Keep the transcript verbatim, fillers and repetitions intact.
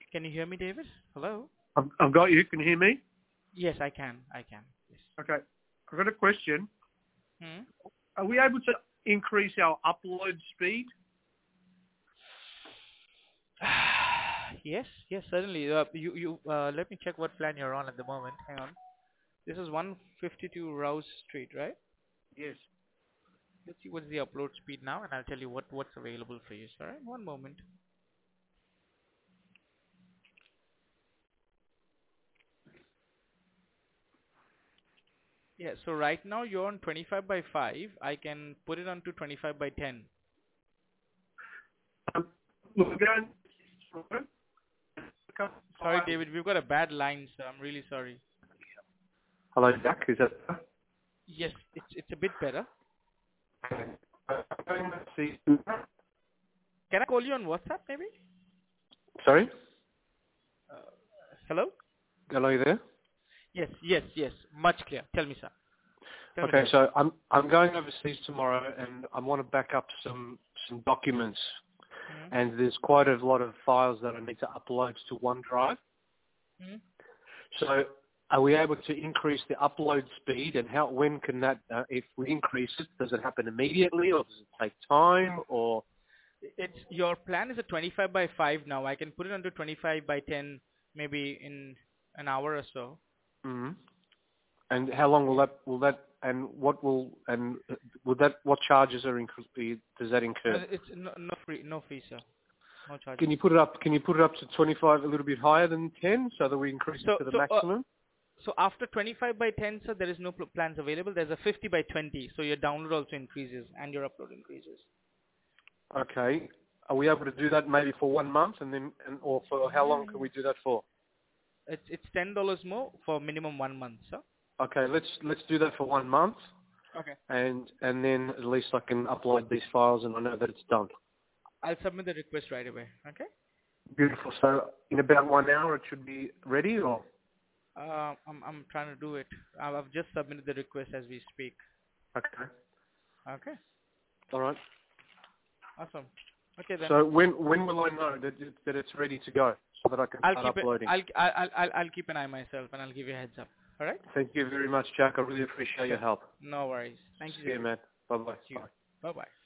Can you hear me, David? Hello? I've, I've got you. Can you hear me? Yes, I can. I can. Yes. Okay. I've got a question. Hmm? Are we able to increase our upload speed? Yes, yes, certainly. Uh, you, you, uh, let me check what plan you're on at the moment. Hang on. This is one fifty-two Rouse Street, right? Yes. Let's see what's the upload speed now, and I'll tell you what, what's available for you. All right, one moment. Yeah, so right now you're on twenty-five by five. I can put it on to twenty-five by ten. Um, look, again, Sorry, David, we've got a bad line, so I'm really sorry. hello, Jack. Is that? Yes, it's it's a bit better. Can I call you on WhatsApp, maybe? Sorry. Uh, hello? Hello, you there? Yes, yes, yes. Much clear. Tell me, sir. Tell me, Okay, David. so I'm I'm going overseas tomorrow, and I want to back up some some documents, Hmm? and there's quite a lot of files that I need to upload to OneDrive. Hmm? So, are we able to increase the upload speed, and how? When can that? Uh, if we increase it, does it happen immediately, or does it take time, or? It's your plan is a twenty-five by five now. I can put it onto twenty-five by ten, maybe in an hour or so. Mhm. And how long will Yeah. that? Will that? And what will? And uh, would that? What charges are incre- does that incur? Uh, it's no, no free, no fee, sir. No Can charges. you put it up? Can you put it up to twenty-five, a little bit higher than ten, so that we increase it So, to the so, uh, maximum? so after twenty-five by ten, sir, there is no pl- plans available. There's a fifty by twenty, so your download also increases and your upload increases. Okay. Are we able to do that maybe for one month, and then, and or for how Yeah, long can yeah. we do that for? It's it's ten dollars more for minimum one month, sir. Okay, let's let's do that for one month, Okay. and and then at least I can upload these files, and I know that it's done. I'll submit the request right away. Okay. Beautiful. So in about one hour it should be ready, or? Uh, I'm I'm trying to do it. I've I've just submitted the request as we speak. Okay. Okay. All right. Awesome. Okay then. So when when will I know that it, that it's ready to go, so that I can I'll start keep it. uploading? I'll I'll I'll I'll I'll keep an eye myself, and I'll give you a heads up. All right. Thank you very much, Jack. I really appreciate your Sure. help. No worries. Thank you, See you, David. man. Bye-bye. Thank you. Bye. Bye bye.